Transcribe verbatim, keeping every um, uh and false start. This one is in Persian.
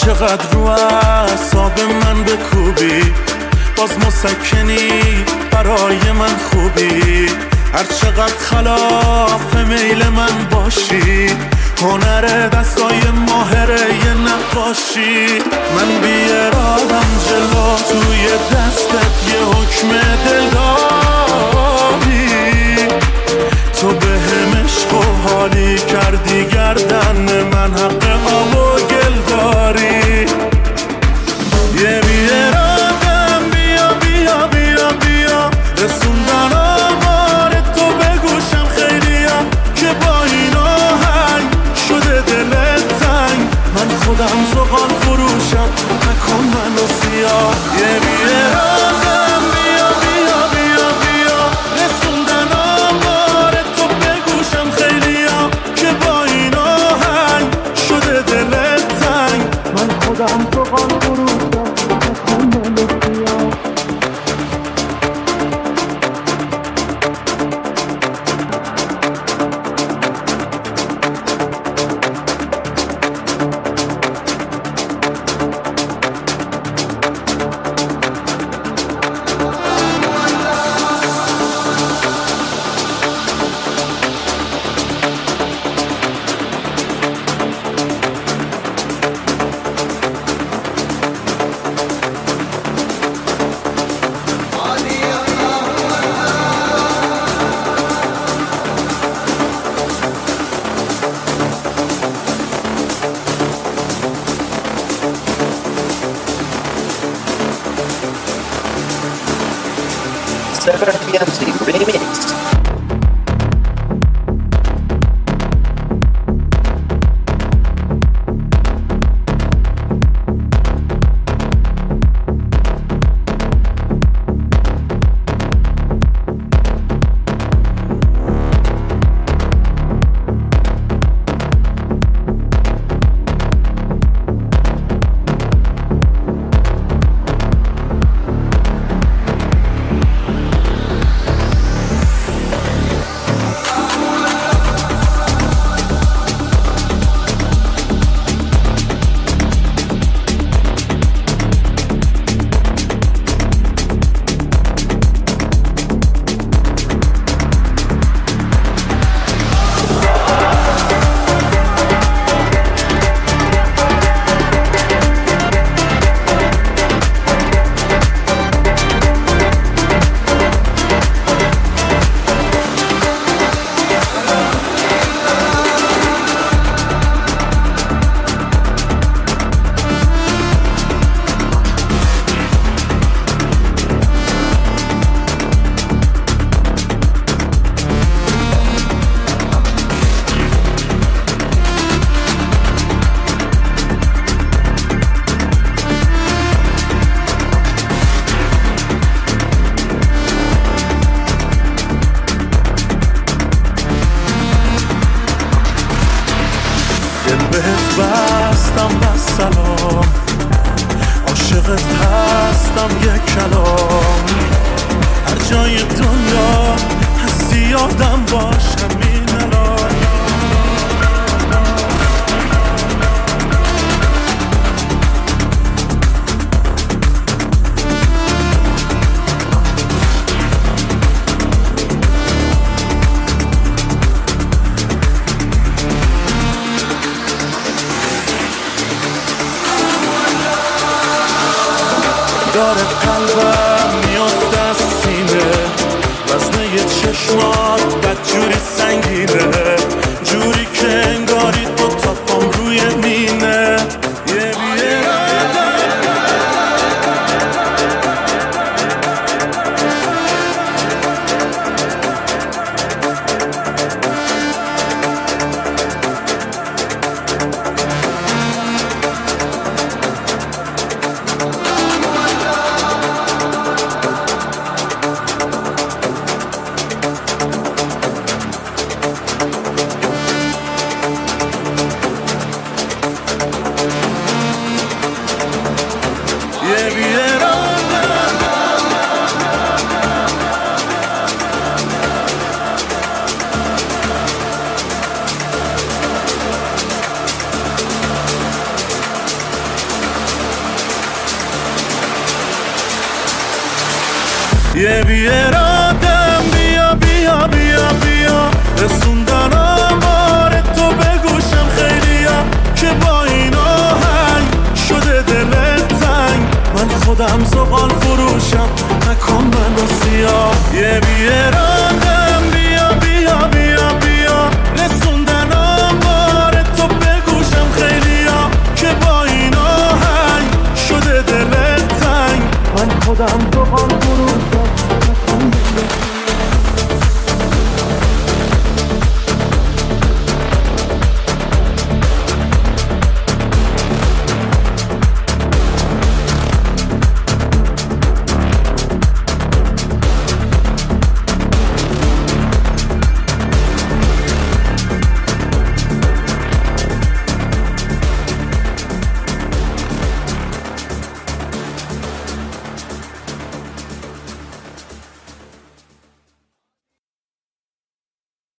چقدر رو اعصاب من بکوبی، باز مسکنی برای من خوبی. هر چقدر خلاف میل من باشی، هنر دستای ماهره یه نقاشی. من بی ارادم جلو توی دستت یه حکم دل داری. تو به هم عشق و حالی کردی گردن من، حق آب و گل داری. یه بی ارادم بیا بیا بیا بیا، رسوندن آمار تو به گوشم خیلیا، که با این آهنگ شده دلت تنگ. من خودم زغال فروشم، نکن منو سیاه. یه بی ارادم بیا بیا بیا بیا، رسوندن آمار تو به گوشم خیلیا، که با این آهنگ شده دلت تنگ. من خودم زغال فروشم، نکن منو سیاه. seven P M C Remix. بهت بستم بس سلام، عاشقت هستم یک کلام. هر جای دنیا هستی یادم باش همین الان. داره قلبم میافته از سینه، وزنه چشمات بدجوری سنگینه، جوری که انگاری دو تا پام روی مینه. یه یه بیارادم بیا بیا بیا بیا رسوندن آمار تو بگوشم خیلیا که با این آهنگ شده دلت تنگ من خودم زغال فروشم نکن منو سیاه یه بیارادم بیا بیا بیا